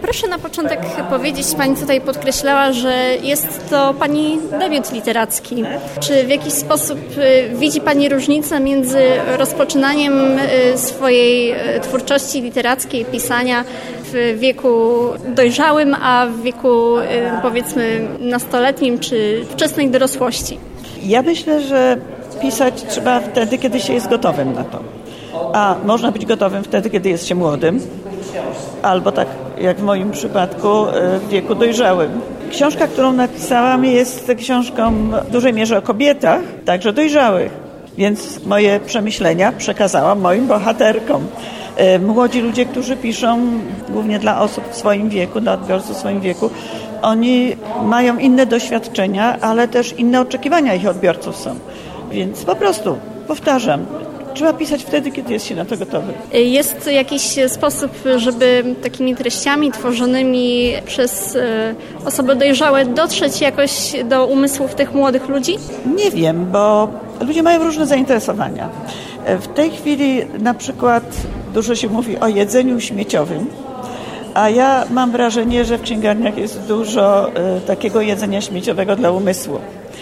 Proszę na początek powiedzieć, Pani tutaj podkreślała, że jest to Pani debiut literacki. Czy w jakiś sposób widzi Pani różnicę między rozpoczynaniem swojej twórczości literackiej, pisania w wieku dojrzałym, a w wieku powiedzmy nastoletnim czy wczesnej dorosłości? Ja myślę, że pisać trzeba wtedy, kiedy się jest gotowym na to. A można być gotowym wtedy, kiedy jest się młodym, albo tak jak w moim przypadku w wieku dojrzałym. Książka, którą napisałam, jest książką w dużej mierze o kobietach, także dojrzałych, więc moje przemyślenia przekazałam moim bohaterkom. Młodzi ludzie, którzy piszą głównie dla osób w swoim wieku, dla odbiorców w swoim wieku, oni mają inne doświadczenia, ale też inne oczekiwania ich odbiorców są. Więc po prostu, powtarzam, trzeba pisać wtedy, kiedy jest się na to gotowy. Jest jakiś sposób, żeby takimi treściami tworzonymi przez osoby dojrzałe dotrzeć jakoś do umysłów tych młodych ludzi? Nie wiem, bo ludzie mają różne zainteresowania. W tej chwili na przykład dużo się mówi o jedzeniu śmieciowym, a ja mam wrażenie, że w księgarniach jest dużo takiego jedzenia śmieciowego dla umysłu.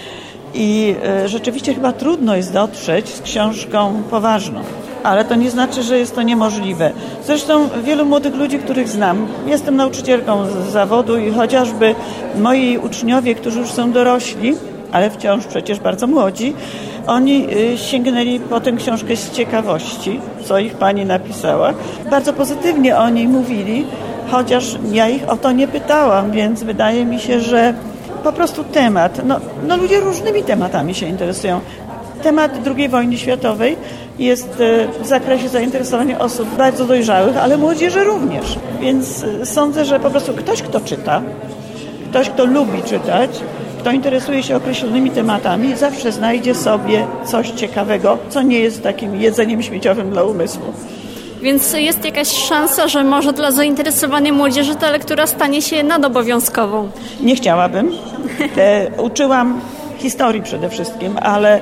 I rzeczywiście chyba trudno jest dotrzeć z książką poważną, ale to nie znaczy, że jest to niemożliwe. Zresztą wielu młodych ludzi, których znam, jestem nauczycielką z zawodu i chociażby moi uczniowie, którzy już są dorośli, ale wciąż przecież bardzo młodzi, oni sięgnęli po tę książkę z ciekawości, co ich pani napisała. Bardzo pozytywnie o niej mówili, chociaż ja ich o to nie pytałam, więc wydaje mi się, że po prostu temat, no ludzie różnymi tematami się interesują. Temat II wojny światowej jest w zakresie zainteresowania osób bardzo dojrzałych, ale młodzieży również. Więc sądzę, że po prostu ktoś, kto czyta, ktoś, kto lubi czytać, kto interesuje się określonymi tematami, zawsze znajdzie sobie coś ciekawego, co nie jest takim jedzeniem śmieciowym dla umysłu. Więc jest jakaś szansa, że może dla zainteresowanej młodzieży ta lektura stanie się nadobowiązkową? Nie chciałabym. Uczyłam historii przede wszystkim, ale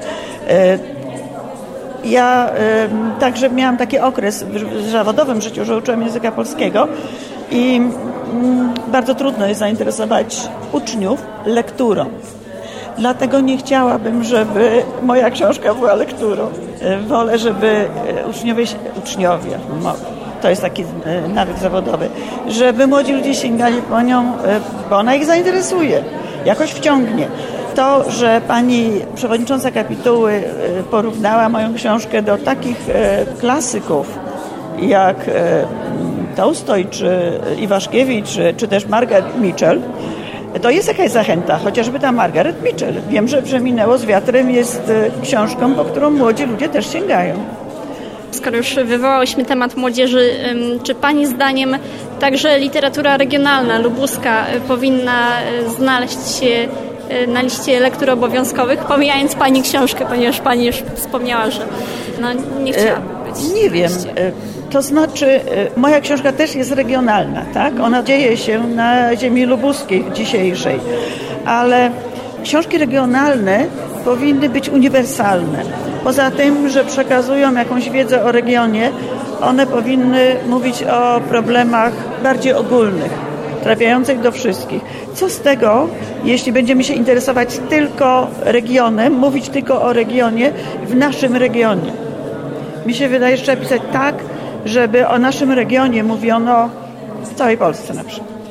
ja także miałam taki okres w zawodowym życiu, że uczyłam języka polskiego i bardzo trudno jest zainteresować uczniów lekturą. Dlatego nie chciałabym, żeby moja książka była lekturą. Wolę, żeby uczniowie, to jest taki nawyk zawodowy, żeby młodzi ludzie sięgali po nią, bo ona ich zainteresuje, jakoś wciągnie. To, że pani przewodnicząca kapituły porównała moją książkę do takich klasyków jak Tolstoj, czy Iwaszkiewicz, czy też Margaret Mitchell, to jest jakaś zachęta, chociażby ta Margaret Mitchell. Wiem, że Przeminęło z wiatrem jest książką, po którą młodzi ludzie też sięgają. Skoro już wywołałyśmy temat młodzieży, czy Pani zdaniem także literatura regionalna, lubuska powinna znaleźć się na liście lektur obowiązkowych, pomijając Pani książkę, ponieważ Pani już wspomniała, że nie chciałaby być. Nie wiem. To znaczy, moja książka też jest regionalna, tak? Ona dzieje się na ziemi lubuskiej dzisiejszej, ale książki regionalne powinny być uniwersalne. Poza tym, że przekazują jakąś wiedzę o regionie, one powinny mówić o problemach bardziej ogólnych, trafiających do wszystkich. Co z tego, jeśli będziemy się interesować tylko regionem, mówić tylko o regionie w naszym regionie? Mi się wydaje, że trzeba pisać tak, żeby o naszym regionie mówiono w całej Polsce na przykład.